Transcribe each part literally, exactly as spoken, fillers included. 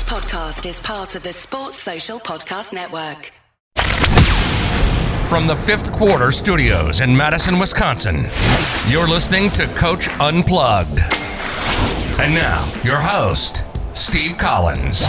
podcast is part of the Sports Social Podcast Network. From the Fifth Quarter Studios in Madison, Wisconsin, you're listening to Coach Unplugged. And now, your host, Steve Collins.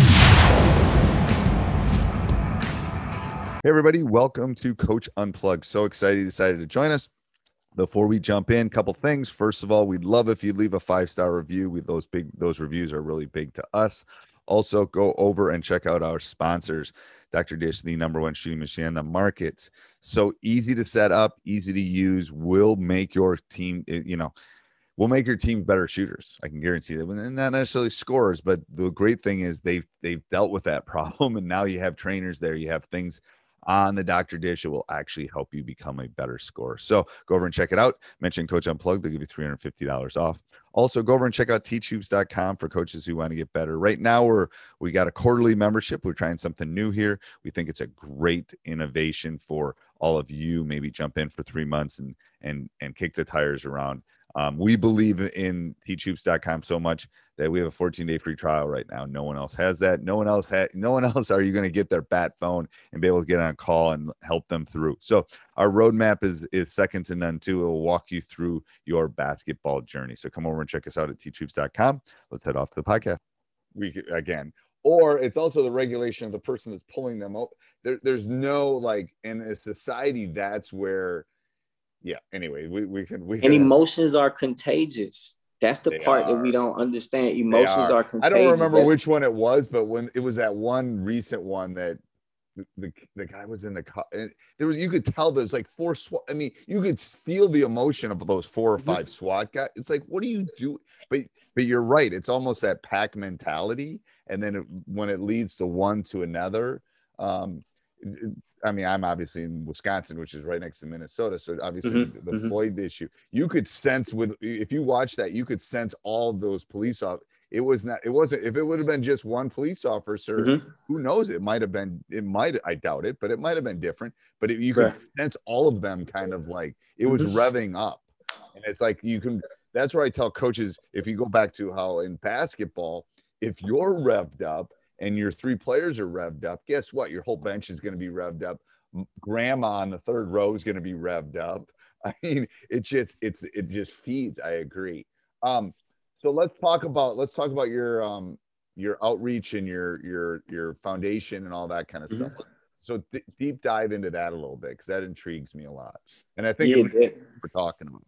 Hey, everybody. Welcome to Coach Unplugged. So excited you decided to join us. Before we jump in, a couple things. First of all, we'd love if you leave a five-star review. We, those big, those reviews are really big to us. Also, go over and check out our sponsors. Doctor Dish, the number one shooting machine in the market. So easy to set up, easy to use, will make your team, you know, will make your team better shooters. I can guarantee that. And not necessarily scorers, but the great thing is they've they've dealt with that problem, and now you have trainers there. You have things on the Doctor Dish. It will actually help you become a better scorer. So go over and check it out. Mention Coach Unplugged. They'll give you three hundred fifty dollars off. Also, go over and check out teach hoops dot com for coaches who want to get better. Right now, we're we got a quarterly membership. We're trying something new here. We think it's a great innovation for all of you. Maybe jump in for three months and and and kick the tires around. Um, we believe in teach hoops dot com so much that we have a fourteen day free trial right now. No one else has that. No one else had. No one else are you going to get their bat phone and be able to get on a call and help them through. So our roadmap is is second to none too. It will walk you through your basketball journey. So come over and check us out at teach hoops dot com. Let's head off to the podcast. We again, or it's also the regulation of the person that's pulling them out. There, there's no like in a society that's where. Yeah. Anyway, we, we can we and can, emotions are contagious. That's the part are. that we don't understand. Emotions are. are contagious. I don't remember that, which one it was, but when it was that one recent one that the the, the guy was in the car, there was you could tell there's like four SWAT. I mean, you could feel the emotion of those four or five SWAT guys. It's like, what do you do? But but you're right. It's almost that pack mentality, and then it, when it leads to one to another. Um, it, I mean, I'm obviously in Wisconsin, which is right next to Minnesota. So obviously mm-hmm, the mm-hmm. Floyd issue, you could sense with, if you watch that, you could sense all of those police officers. It was not, it wasn't, if it would have been just one police officer, mm-hmm. who knows? It might've been, it might, I doubt it, but it might've been different, but it, you could right. sense all of them kind of like, it was mm-hmm. revving up. And it's like, you can, that's where I tell coaches, if you go back to how in basketball, if you're revved up and your three players are revved up, guess what? Your whole bench is going to be revved up. Grandma on the third row is going to be revved up. I mean, it just it's it just feeds. I agree. Um, so let's talk about let's talk about your um your outreach and your your your foundation and all that kind of mm-hmm. stuff. So th- deep dive into that a little bit because that intrigues me a lot. And I think yeah, we're talking about.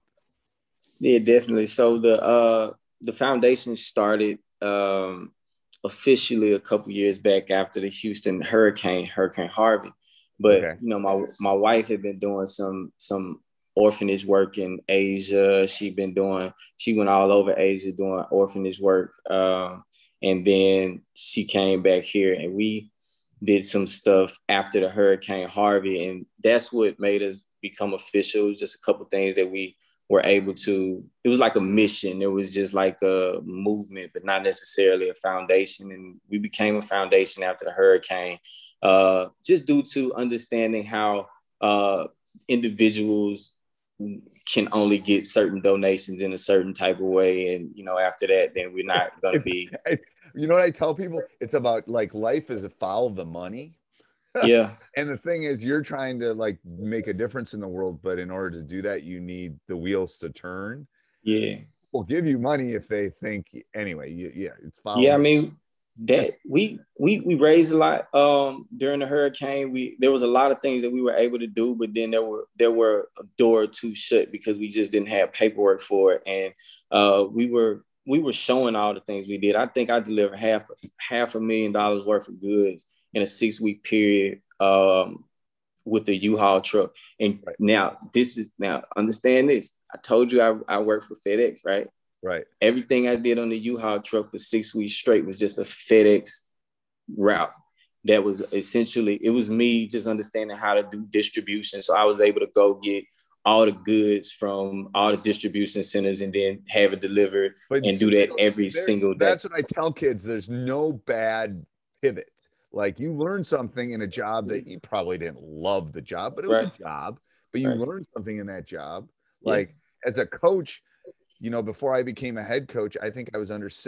Yeah, definitely. So the uh the foundation started um officially a couple years back after the Houston hurricane, Hurricane Harvey. But, okay. you know, my my wife had been doing some some orphanage work in Asia. She'd been doing, she went all over Asia doing orphanage work. Um, and then she came back here and we did some stuff after the Hurricane Harvey. And that's what made us become official. Just a couple things that we were able to, it was like a mission. It was just like a movement, but not necessarily a foundation. And we became a foundation after the hurricane. Uh, just due to understanding how uh, individuals can only get certain donations in a certain type of way. And, you know, after that, then we're not going to be. You know what I tell people? It's about like life is a follow the money. Yeah. And the thing is, you're trying to like make a difference in the world. But in order to do that, you need the wheels to turn. Yeah. We'll give you money if they think anyway. You, yeah. It's follow. Yeah. I mean, that we we we raised a lot um during the hurricane. We there was a lot of things that we were able to do, but then there were there were a door or two shut because we just didn't have paperwork for it. And uh we were we were showing all the things we did. I think I delivered half half a million dollars worth of goods in a six week period um with the U-Haul truck. And right. now this is now understand this. I told you I, I work for FedEx, right? Right. Everything I did on the U-Haul truck for six weeks straight was just a FedEx route. That was essentially, it was me just understanding how to do distribution. So I was able to go get all the goods from all the distribution centers and then have it delivered but and do that every single day. That's what I tell kids. There's no bad pivot. Like you learn something in a job that you probably didn't love the job, but it was right. a job, but you right. learned something in that job. Like yeah. as a coach, you know, before I became a head coach, I think I was under six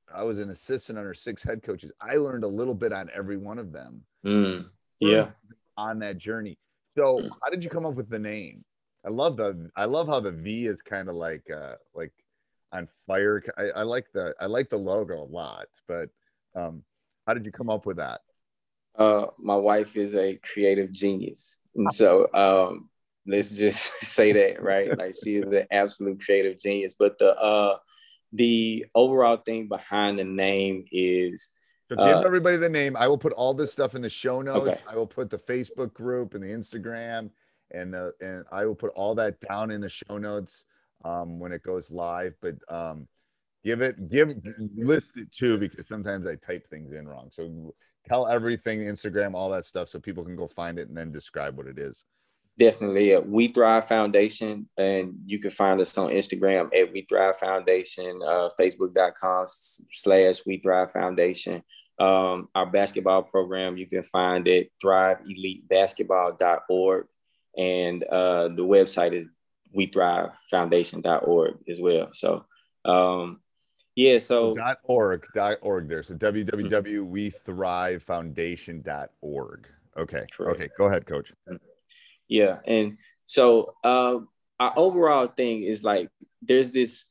I was an assistant under six head coaches. I learned a little bit on every one of them. Mm, yeah. On that journey. So how did you come up with the name? I love the I love how the V is kind of like uh like on fire. I, I like the I like the logo a lot, but um how did you come up with that? Uh my wife is a creative genius. And so um let's just say that, right? Like she is an absolute creative genius. But the uh the overall thing behind the name is So give uh, everybody the name. I will put all this stuff in the show notes. Okay. I will put the Facebook group and the Instagram, and the and I will put all that down in the show notes um, when it goes live. But um, give it, give list it too, because sometimes I type things in wrong. So tell everything, Instagram, all that stuff, so people can go find it and then describe what it is. Definitely. Yeah. We Thrive Foundation, and you can find us on Instagram at We Thrive Foundation, uh, Facebook.com slash We Thrive Foundation. Um, our basketball program, you can find it thrive elite basketball dot org. And uh, the website is we thrive foundation dot org as well. So, um, yeah, so. Dot org, dot org there. So w w w dot we thrive foundation dot org. Okay. Correct. Okay. Go ahead, Coach. Yeah. And so uh, our overall thing is like, there's this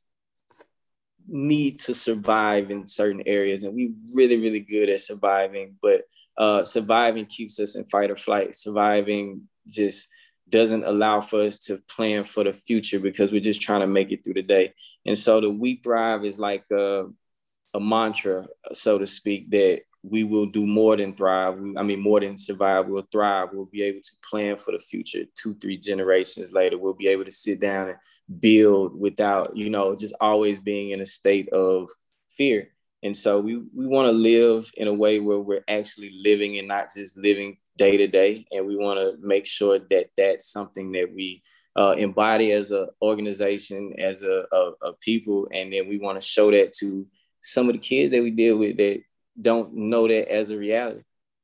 need to survive in certain areas, and we really, really good at surviving, but uh, surviving keeps us in fight or flight. Surviving just doesn't allow for us to plan for the future because we're just trying to make it through the day. And so the We Thrive is like a, a mantra, so to speak, that we will do more than thrive. I mean, more than survive, we'll thrive. We'll be able to plan for the future two, three generations later. We'll be able to sit down and build without, you know, just always being in a state of fear. And so we, we want to live in a way where we're actually living and not just living day to day. And we want to make sure that that's something that we uh, embody as an organization, as a, a, a people. And then we want to show that to some of the kids that we deal with that don't know that as a reality.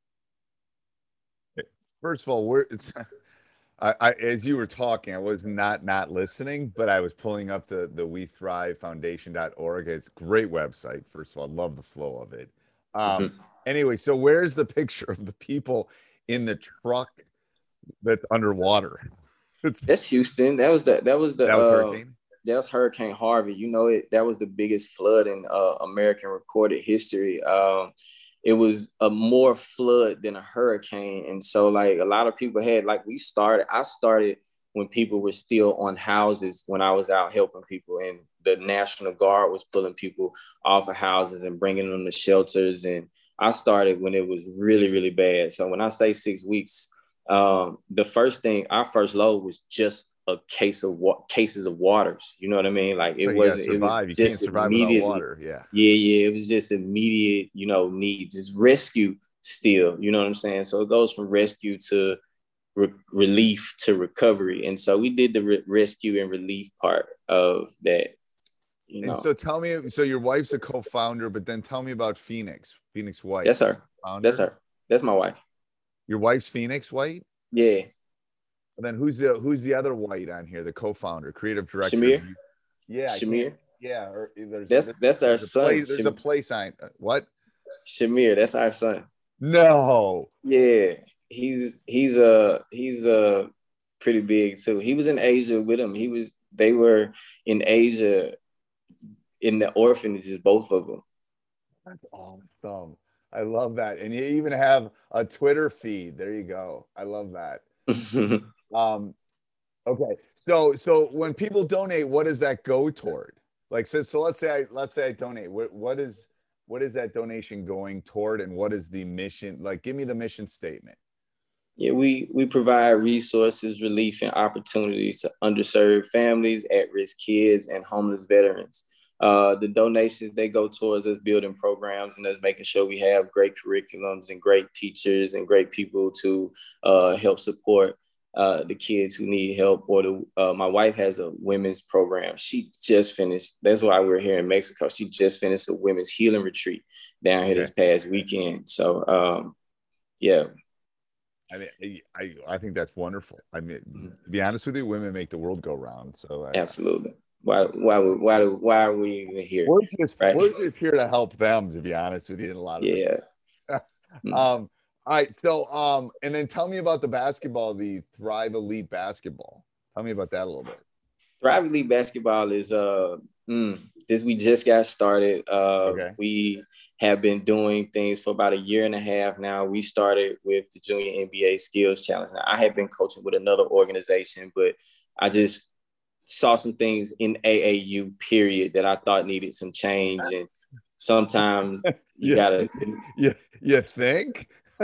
First of all, we're it's I, I as you were talking, I was not not listening, but I was pulling up the the we thrive foundation dot org. It's a great website. First of all, I love the flow of it. Um mm-hmm. Anyway, so where's the picture of the people in the truck that's underwater? It's, that's Houston. That was the that was the that was uh, hurricane. That was Hurricane Harvey. You know, it that was the biggest flood in uh, American recorded history. Um, it was a more flood than a hurricane. And so like a lot of people had, like we started, I started when people were still on houses when I was out helping people, and the National Guard was pulling people off of houses and bringing them to shelters. And I started when it was really, really bad. So when I say six weeks, um, the first thing, our first load was just a case of wa- cases of waters. You know what I mean? Like it wasn't, it was you just can't survive without water. Yeah. Yeah. Yeah. It was just immediate, you know, needs. It's rescue still, you know what I'm saying? So it goes from rescue to re- relief to recovery. And so we did the re- rescue and relief part of that. You know. And so tell me, so your wife's a co-founder, but then tell me about Phoenix, Phoenix White. That's her. Founder. That's her. That's my wife. Your wife's Phoenix White? Yeah. And then who's the who's the other white on here? The co-founder, creative director. Shamir. Yeah, Shamir. Yeah, or there's that's there's, that's our there's son. A play, there's Sham- a play sign. Uh, what? Shamir. That's our son. No. Yeah, he's he's uh he's uh pretty big too. He was in Asia with him. He was they were in Asia in the orphanages, both of them. That's awesome. I love that. And you even have a Twitter feed. There you go. I love that. um, okay. So, so when people donate, what does that go toward? Like, so, so let's say I, let's say I donate. What, what is, what is that donation going toward? And what is the mission? Like, give me the mission statement. Yeah, we, we provide resources, relief, and opportunities to underserved families, at-risk kids, and homeless veterans. Uh, the donations, they go towards us building programs and us making sure we have great curriculums and great teachers and great people to uh, help support uh, the kids who need help. Or the, uh, my wife has a women's program. She just finished. That's why we're here in Mexico. She just finished a women's healing retreat down here okay. this past weekend. So, um, yeah. I mean, I, I think that's wonderful. I mean, to be honest with you, women make the world go round. So I, absolutely. why why why why are we even here? We're just right? we're just here to help them, to be honest with you, in a lot of yeah. um, all right. So um, and then tell me about the basketball, the Thrive Elite basketball. Tell me about that a little bit. Thrive Elite basketball is uh mm, this we just got started. Uh okay. We have been doing things for about a year and a half now. We started with the Junior N B A Skills Challenge. Now, I had been coaching with another organization, but I just saw some things in A A U period that I thought needed some change. And sometimes you yeah. gotta you, you think?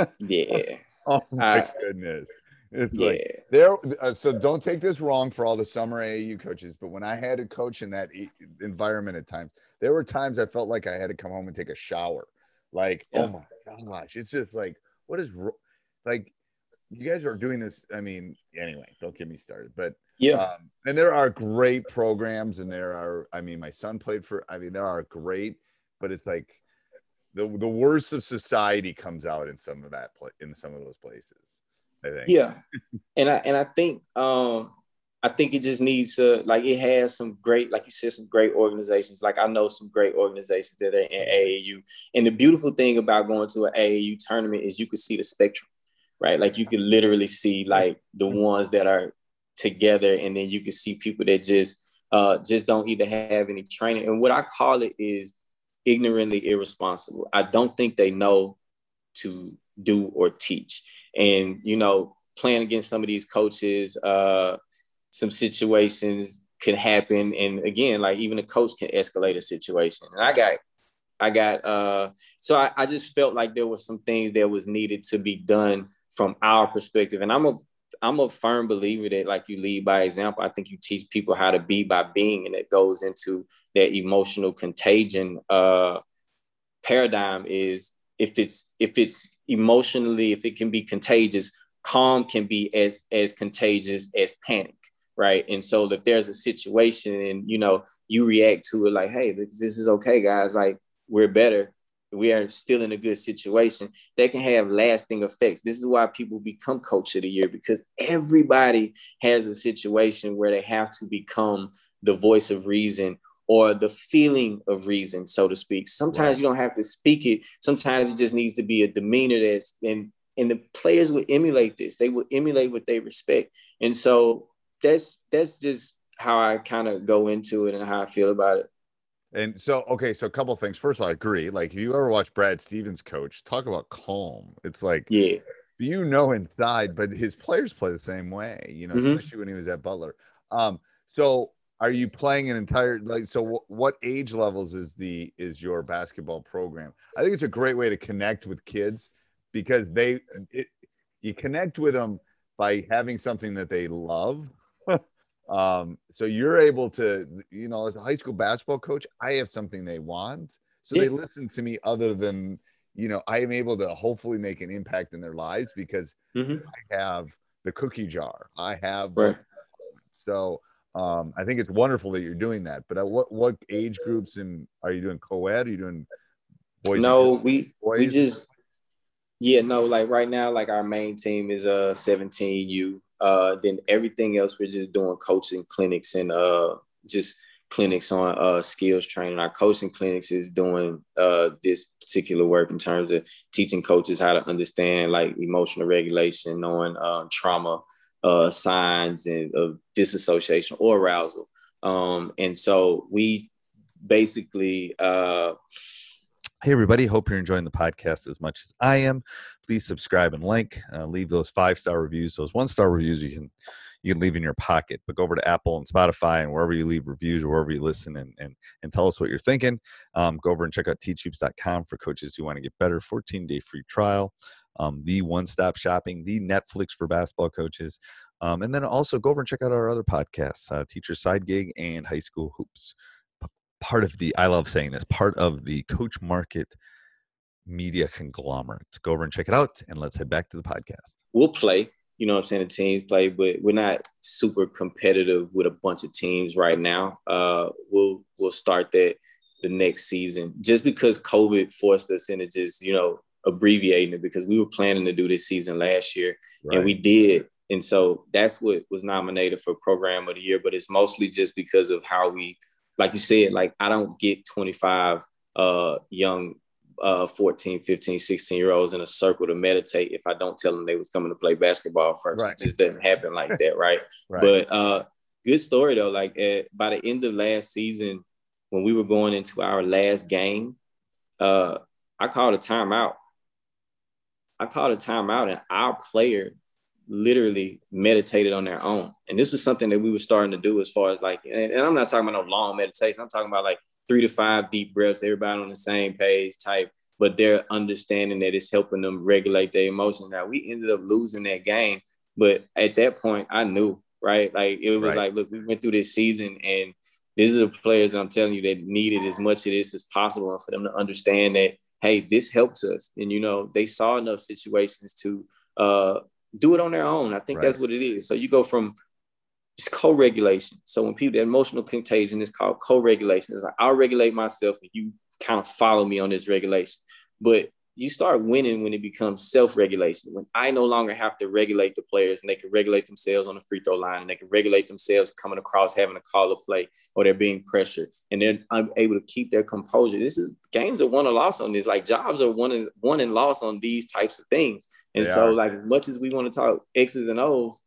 yeah. Oh my I, goodness. It's yeah. like there. Uh, so don't take this wrong for all the summer A A U coaches, but when I had to coach in that e- environment at times, there were times I felt like I had to come home and take a shower. Like, yeah. oh my gosh, it's just like, what is like, you guys are doing this. I mean, anyway, don't get me started, but yeah. Um, and there are great programs, and there are, I mean, my son played for, I mean, there are great, but it's like the the worst of society comes out in some of that, in some of those places. I think. Yeah, and I and I think um I think it just needs to, like, it has some great, like you said, some great organizations. Like I know some great organizations that are in A A U, and the beautiful thing about going to an A A U tournament is you can see the spectrum, right? Like you can literally see like the ones that are together, and then you can see people that just uh just don't either have any training. And what I call it is ignorantly irresponsible. I don't think they know to do or teach. And, you know, playing against some of these coaches, uh, some situations can happen. And again, like even a coach can escalate a situation. And I got, I got, uh, so I, I just felt like there were some things that was needed to be done from our perspective. And I'm a, I'm a firm believer that, like, you lead by example. I think you teach people how to be by being, and it goes into that emotional contagion uh, paradigm. Is if it's if it's emotionally, if it can be contagious, calm can be as as contagious as panic, right? And so if there's a situation and, you know, you react to it like, hey, this, this is okay, guys, like we're better, we are still in a good situation, that can have lasting effects. This is why people become coach of the year, because everybody has a situation where they have to become the voice of reason or the feeling of reason, so to speak. Sometimes right. you don't have to speak it. Sometimes it just needs to be a demeanor that's, and, and the players will emulate this. They will emulate what they respect. And so that's, that's just how I kind of go into it and how I feel about it. And so, okay, so a couple of things. First of all, I agree. Like, if you ever watch Brad Stevens coach, talk about calm. It's like, yeah, you know, inside, but his players play the same way, you know, mm-hmm. especially when he was at Butler. Um, so are you playing an entire, like, so w- what age levels is the, is your basketball program? I think it's a great way to connect with kids, because they, it, you connect with them by having something that they love. Um, so you're able to, you know, as a high school basketball coach, I have something they want. So yeah. they listen to me, other than, you know, I am able to hopefully make an impact in their lives because mm-hmm. I have the cookie jar. I have, right. so um, I think it's wonderful that you're doing that. But at what, what age groups, and are you doing co-ed? Are you doing boys? No, we, boys? we just, yeah, no, like right now, like our main team is uh seventeen U. Uh, then everything else, we're just doing coaching clinics and uh, just clinics on uh, skills training. Our coaching clinics is doing uh, this particular work in terms of teaching coaches how to understand like emotional regulation, knowing um, trauma uh, signs and of disassociation or arousal. Um, and so we basically uh, Hey, everybody. Hope you're enjoying the podcast as much as I am. Please subscribe and like. Uh, leave those five-star reviews. Those one-star reviews you can you can leave in your pocket. But go over to Apple and Spotify and wherever you leave reviews or wherever you listen and, and, and tell us what you're thinking. Um, go over and check out teach hoops dot com for coaches who want to get better. fourteen-day free trial. Um, the one-stop shopping, the Netflix for basketball coaches. Um, and then also go over and check out our other podcasts, uh, Teacher Side Gig and High School Hoops. Part of the, I love saying this, part of the Coach Market media conglomerate. Go over and check it out, and let's head back to the podcast. We'll play, you know what I'm saying, the teams play, but we're not super competitive with a bunch of teams right now. Uh, we'll we'll start that the next season, just because COVID forced us into just, you know, abbreviating it, because we were planning to do this season last year, right. and we did, And so that's what was nominated for Program of the Year. But it's mostly just because of how we, like you said, like I don't get twenty-five uh, young uh, fourteen, fifteen, sixteen year olds in a circle to meditate if I don't tell them they was coming to play basketball first. Right. It just doesn't happen like that, right? Right. But uh, good story though. Like at, by the end of last season, when we were going into our last game, uh, I called a timeout. I called a timeout, and our player literally meditated on their own. And this was something that we were starting to do as far as like, and, and I'm not talking about no long meditation. I'm talking about like three to five deep breaths, everybody on the same page type, but they're understanding that it's helping them regulate their emotions. Now, we ended up losing that game, but at that point, I knew, right? Like, it was right. like, look, we went through this season, and these are the players that I'm telling you that needed as much of this as possible, and for them to understand that, hey, this helps us. And, you know, they saw enough situations to uh, do it on their own. I think right. that's what it is. So you go from it's co-regulation. So when people, the emotional contagion is called co-regulation. It's like, I'll regulate myself and you kind of follow me on this regulation. But you start winning when it becomes self-regulation, when I no longer have to regulate the players and they can regulate themselves on the free throw line, and they can regulate themselves coming across, having a call a play, or they're being pressured, and they're able to keep their composure. This is games are won or lost on this. Like jobs are won and won and lost on these types of things. And they so are. Like as much as we want to talk X's and O's,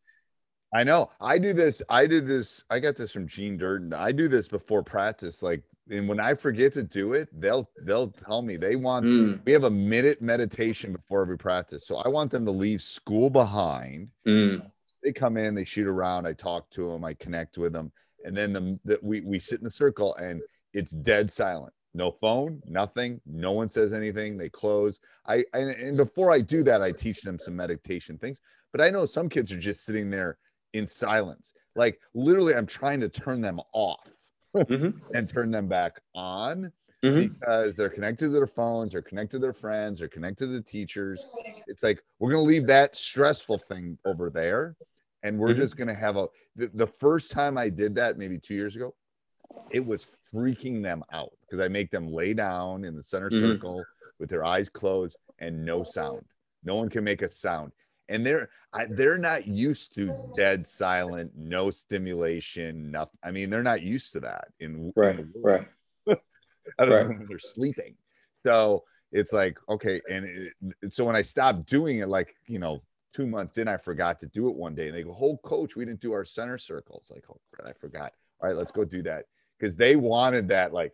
I know I do this. I did this. I got this from Gene Durden. I do this before practice. Like, and when I forget to do it, they'll they'll tell me they want. Mm. We have a minute meditation before every practice, so I want them to leave school behind. Mm. They come in, they shoot around. I talk to them, I connect with them, and then the, the, we we sit in the circle, and it's dead silent. No phone, nothing. No one says anything. They close. I and, and before I do that, I teach them some meditation things. But I know some kids are just sitting there in silence. Like literally, I'm trying to turn them off mm-hmm. and turn them back on mm-hmm. because they're connected to their phones, they're connected to their friends, they're connected to the teachers. It's like, we're going to leave that stressful thing over there. And we're mm-hmm. just going to have a, the, the first time I did that, maybe two years ago, it was freaking them out because I make them lay down in the center mm-hmm. circle with their eyes closed and no sound. No one can make a sound. And they're I, they're not used to dead silent, no stimulation, nothing. I mean, they're not used to that. In right, in right. I don't right. know when they're sleeping. So it's like, okay. And it, so when I stopped doing it, like, you know, two months in, I forgot to do it one day. And they go, "Oh, coach, we didn't do our center circles." Like, oh, I forgot. All right, let's go do that. Because they wanted that, like,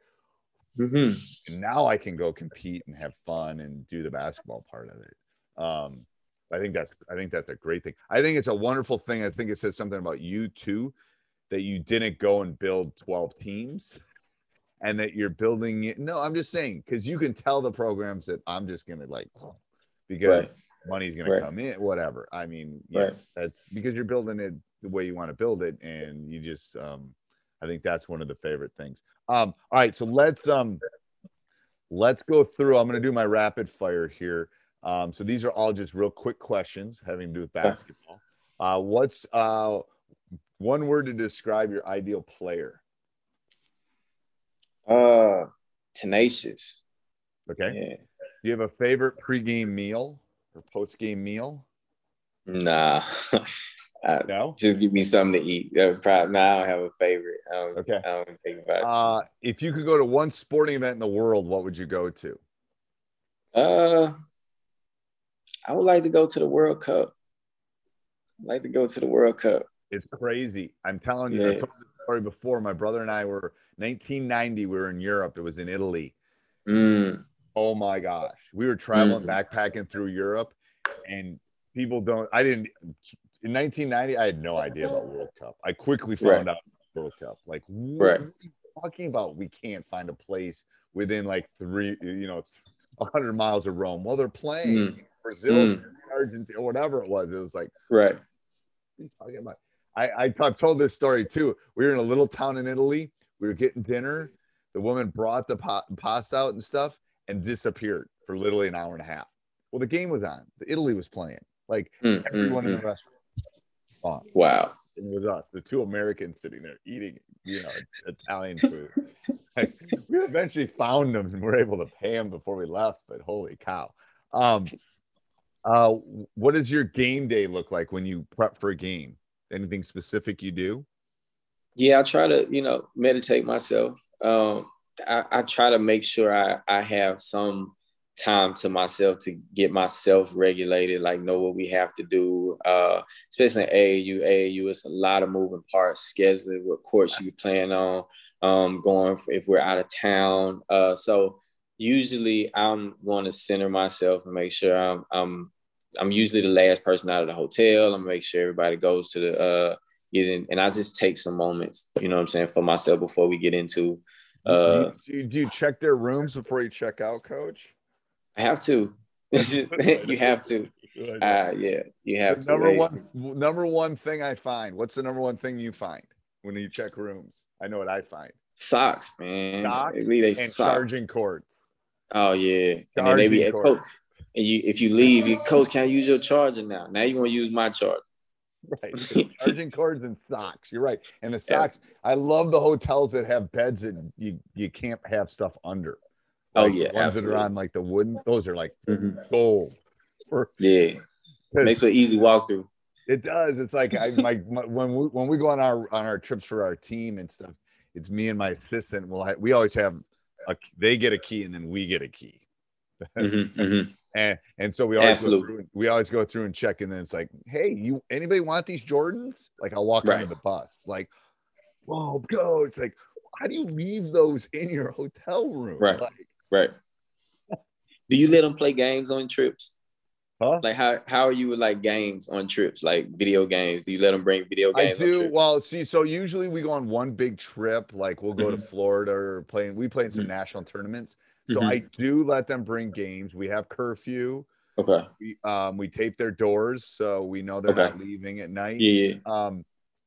mm-hmm. and now I can go compete and have fun and do the basketball part of it. Um, I think that's I think that's a great thing. I think it's a wonderful thing. I think it says something about you too, that you didn't go and build twelve teams and that you're building it. No, I'm just saying, because you can tell the programs that I'm just gonna like because right. money's gonna right. come in, whatever. I mean, yeah, right. that's because you're building it the way you want to build it, and you just um I think that's one of the favorite things. Um, all right, so let's um let's go through. I'm gonna do my rapid fire here. Um, so these are all just real quick questions having to do with basketball. Uh, what's uh, one word to describe your ideal player? Uh, tenacious. Okay. Yeah. Do you have a favorite pregame meal or postgame meal? Nah. uh, no? Just give me something to eat. Uh, probably, nah, I don't have a favorite. I don't, okay. I don't think about it. Uh, if you could go to one sporting event in the world, what would you go to? Uh. I would like to go to the World Cup. I'd like to go to the World Cup. It's crazy. I'm telling you, yeah. I told the story before. My brother and I were nineteen ninety. We were in Europe. It was in Italy. Mm. Oh my gosh. We were traveling, mm. backpacking through Europe, and people don't, I didn't, in nineteen ninety, I had no idea about World Cup. I quickly found right. out World Cup. Like, what right. are you talking about? We can't find a place within like three, you know, one hundred miles of Rome. Well, they're playing. Mm. Brazil, mm. Argentina, whatever it was. It was like, right. What are you talking about? I, I I've told this story too. We were in a little town in Italy. We were getting dinner. The woman brought the pa- pasta out and stuff and disappeared for literally an hour and a half. Well, the game was on. The Italy was playing. Like mm, everyone mm, in the restaurant. Gone. Wow. It was us, the two Americans sitting there eating, you know, Italian food. Like, we eventually found them and were able to pay them before we left. But holy cow. Um, Uh, what does your game day look like when you prep for a game? Anything specific you do? Yeah, I try to, you know, meditate myself. Um, I, I try to make sure I, I have some time to myself to get myself regulated, like know what we have to do, uh, especially in A A U. A A U, it's a lot of moving parts, scheduling what courts you plan on, um, going for, if we're out of town. Uh, so usually I'm going to center myself and make sure I'm, I'm, I'm usually the last person out of the hotel. I'm gonna make sure everybody goes to the, uh, get in, and I just take some moments, you know what I'm saying, for myself before we get into. Uh, do, you, do you check their rooms before you check out, Coach? I have to. You have to. Uh, yeah, you have the to. Number hey. one, number one thing I find. What's the number one thing you find when you check rooms? I know what I find. Socks, man. Socks they and socks. charging cords. Oh yeah, Charging and then they be cords. coach. And you, if you leave, you coach can't use your charger now. Now you want to use my charger. Right. Charging cords and socks. You're right. And the socks, yeah. I love the hotels that have beds that you, you can't have stuff under. Like oh, yeah. The ones absolutely. that are on like the wooden, those are like mm-hmm. gold. For, yeah. Makes it an easy walkthrough. It does. It's like I my, my when we when we go on our on our trips for our team and stuff, it's me and my assistant. Well, we always have a they get a key and then we get a key. mm-hmm, mm-hmm. And and so we always Absolutely. go through, we always go through and check, and then it's like, hey, you anybody want these Jordans? Like I'll walk right. onto the bus, like, whoa, go. It's like, how do you leave those in your hotel room? Right, like, right. Do you let them play games on trips? Huh? Like how how are you with like games on trips, like video games? Do you let them bring video games? I do. On trips? Well, see, so usually we go on one big trip, like we'll go mm-hmm. to Florida or playing. We play in some mm-hmm. national tournaments. So mm-hmm. I do let them bring games. We have curfew. Okay. We um we tape their doors so we know they're okay. not leaving at night. Yeah, yeah. Um,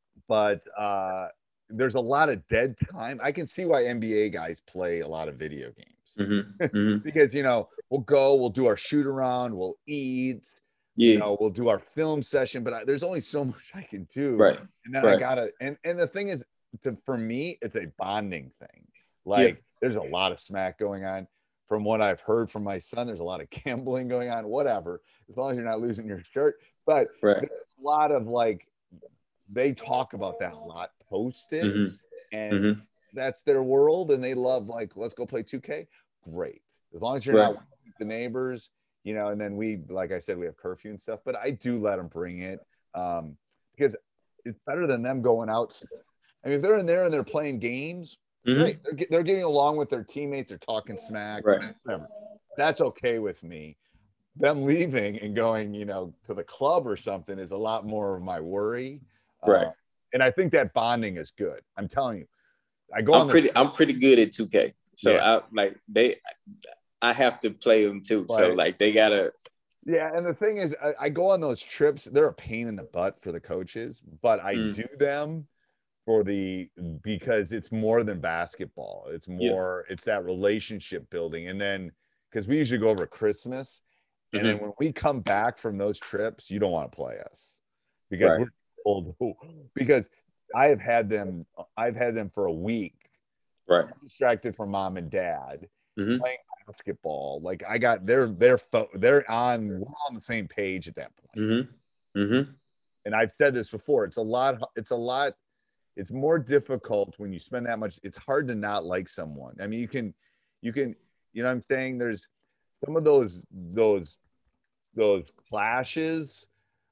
but uh, there's a lot of dead time. I can see why N B A guys play a lot of video games mm-hmm. Mm-hmm. because you know we'll go, we'll do our shoot around, we'll eat. Yeah. You know, we'll do our film session, but I, there's only so much I can do. Right. And then right. I gotta and and the thing is, to, for me, it's a bonding thing. Like. Yeah. There's a lot of smack going on. From what I've heard from my son, there's a lot of gambling going on, whatever, as long as you're not losing your shirt. But right. there's a lot of like, they talk about that a lot, post it, mm-hmm. and mm-hmm. that's their world. And they love like, let's go play two K. Great. As long as you're right. not with the neighbors, you know, and then we, like I said, we have curfew and stuff, but I do let them bring it um, because it's better than them going out. I mean, if they're in there and they're playing games, mm-hmm. Right. They're, they're getting along with their teammates. They're talking smack. Right. Whatever. That's okay with me. Them leaving and going, you know, to the club or something is a lot more of my worry. Right. Uh, and I think that bonding is good. I'm telling you. I go I'm on pretty the- I'm pretty good at two K. So yeah. I like they I have to play them too. Right. So like they gotta Yeah, and the thing is I, I go on those trips. They're a pain in the butt for the coaches, but I mm. do them for the because it's more than basketball. It's more yeah. it's that relationship building. And then because we usually go over Christmas, and mm-hmm. then when we come back from those trips, you don't want to play us because right. we're old. Because I have had them. I've had them for a week. Right, distracted from mom and dad mm-hmm. playing basketball. Like I got they're they're they're on we're on the same page at that point. Mm-hmm. Mm-hmm. And I've said this before. It's a lot. It's a lot. It's more difficult when you spend that much. It's hard to not like someone. I mean, you can, you can, you know what I'm saying? There's some of those, those, those clashes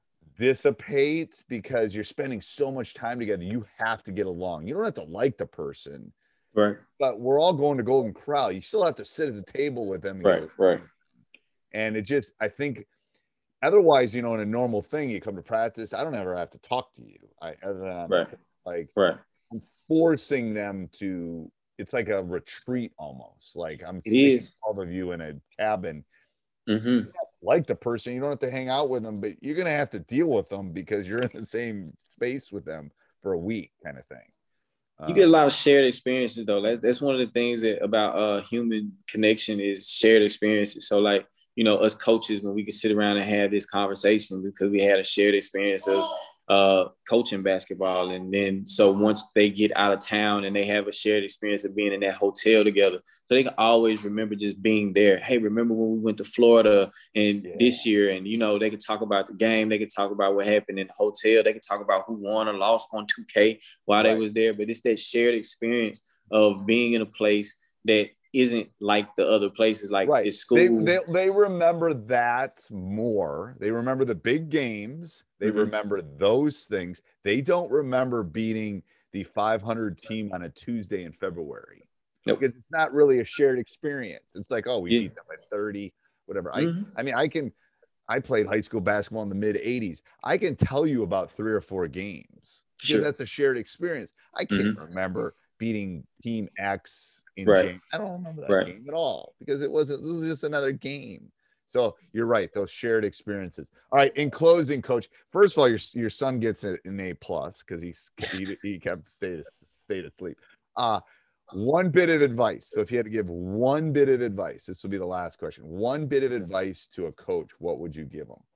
dissipate because you're spending so much time together. You have to get along. You don't have to like the person. Right. But we're all going to Golden Corral. You still have to sit at the table with them. Right. Right. And it just, I think, otherwise, you know, in a normal thing, you come to practice, I don't ever have to talk to you. I, other than, right. Like right. I'm forcing them to, it's like a retreat almost. Like I'm sticking all of you in a cabin. Mm-hmm. You like the person, you don't have to hang out with them, but you're going to have to deal with them because you're in the same space with them for a week kind of thing. You get a lot of shared experiences though. That, that's one of the things that about uh human connection is shared experiences. So like, you know, us coaches, when we can sit around and have this conversation because we had a shared experience of uh, coaching basketball. And then so once they get out of town and they have a shared experience of being in that hotel together, so they can always remember just being there. Hey, remember when we went to Florida and yeah. this year? And, you know, they could talk about the game. They could talk about what happened in the hotel. They could talk about who won or lost on two K while right. they was there. But it's that shared experience of being in a place that isn't like the other places, like right. it's school. They, they, they remember that more. They remember the big games. They mm-hmm. remember those things. They don't remember beating the five hundred team on a Tuesday in February. Nope. Because it's not really a shared experience. It's like, oh, we yeah. beat them at thirty, whatever. Mm-hmm. I, I mean, I can, I played high school basketball in the mid eighties. I can tell you about three or four games because sure. that's a shared experience. I can't mm-hmm. remember beating team X in right. game. I don't remember that right. game at all because it wasn't, it was just another game. So you're right. Those shared experiences. All right. In closing, Coach, first of all, your, your son gets an A plus because he, he, he kept stayed, stayed asleep. Uh, one bit of advice. So if you had to give one bit of advice, this will be the last question. One bit of advice to a coach, what would you give him?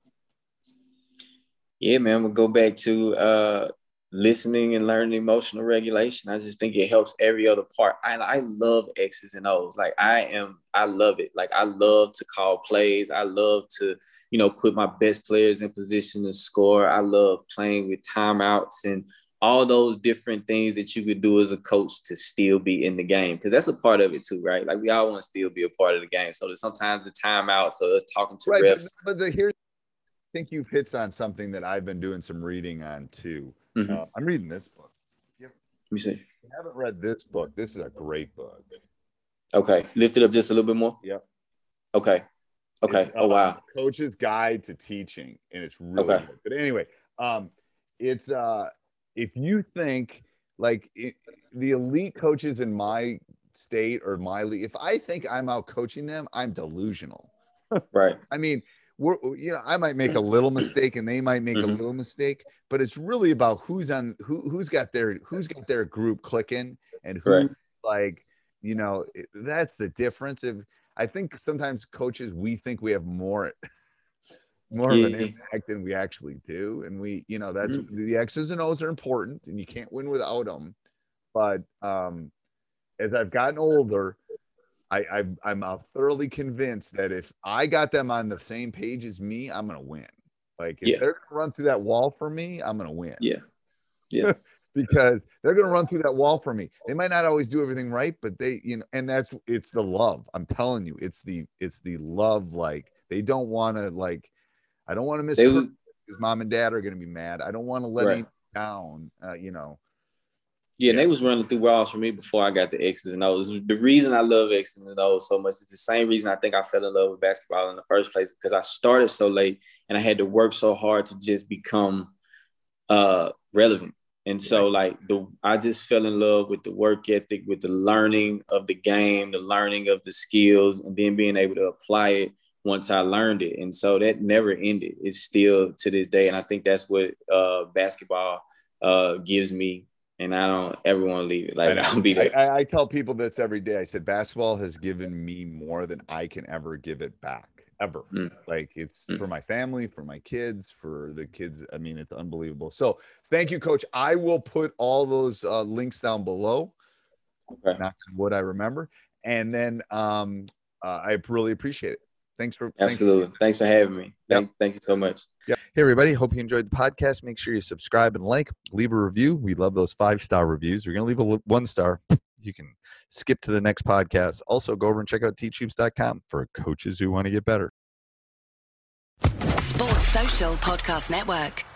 Yeah, man, we'll go back to uh, listening and learning emotional regulation. I just think it helps every other part. I, I love X's and O's. Like I am, I love it. Like I love to call plays. I love to, you know, put my best players in position to score. I love playing with timeouts and all those different things that you could do as a coach to still be in the game. Cause that's a part of it too, right? Like we all want to still be a part of the game. So there's sometimes the timeout. So us talking to right, refs. But, but the, here, I think you've hit on something that I've been doing some reading on too. Mm-hmm. Uh, I'm reading this book. Let me see. If you haven't read this book, this is a great book. Okay. Lift it up just a little bit more. Yep. Okay. Okay. It's, oh, wow. Coach's Guide to Teaching. And it's really okay. good. But anyway, um, it's, uh, if you think like it, the elite coaches in my state or my league, if I think I'm out coaching them, I'm delusional. Right. I mean, we're, you know, I might make a little mistake and they might make mm-hmm. a little mistake, but it's really about who's on who, who's got their, who's got their group clicking and who right. like, you know, that's the difference. If I think sometimes coaches, we think we have more more yeah. of an impact than we actually do. And we, you know, that's mm-hmm. the X's and O's are important and you can't win without them. But um, as I've gotten older, I, I, I'm uh, thoroughly convinced that if I got them on the same page as me, I'm going to win. Like if yeah. they're going to run through that wall for me, I'm going to win. Yeah. Yeah. Because they're going to run through that wall for me. They might not always do everything right, but they, you know, and that's, it's the love. I'm telling you, it's the, it's the love. Like they don't want to like, I don't want to miss because mom and dad are going to be mad. I don't want to let right. him down, uh, you know. Yeah, and they was running through walls for me before I got the X's and O's. The reason I love X's and O's so much is the same reason I think I fell in love with basketball in the first place, because I started so late and I had to work so hard to just become uh, relevant. And so like the I just fell in love with the work ethic, with the learning of the game, the learning of the skills, and then being able to apply it once I learned it. And so that never ended. It's still to this day. And I think that's what uh, basketball uh, gives me. And I don't ever want to leave it. Like I'll be there. I, I tell people this every day. I said, basketball has given me more than I can ever give it back, ever. Mm. Like it's mm. for my family, for my kids, for the kids. I mean, it's unbelievable. So thank you, Coach. I will put all those uh, links down below. Okay. Not what I remember. And then um, uh, I really appreciate it. Thanks for absolutely. Thanks for, thanks for having me. Thank, yep. thank you so much. Yep. Hey everybody, hope you enjoyed the podcast. Make sure you subscribe and like, leave a review. We love those five star reviews. You're gonna leave a one star, you can skip to the next podcast. Also, go over and check out teach hoops dot com for coaches who want to get better. Sports Social Podcast Network.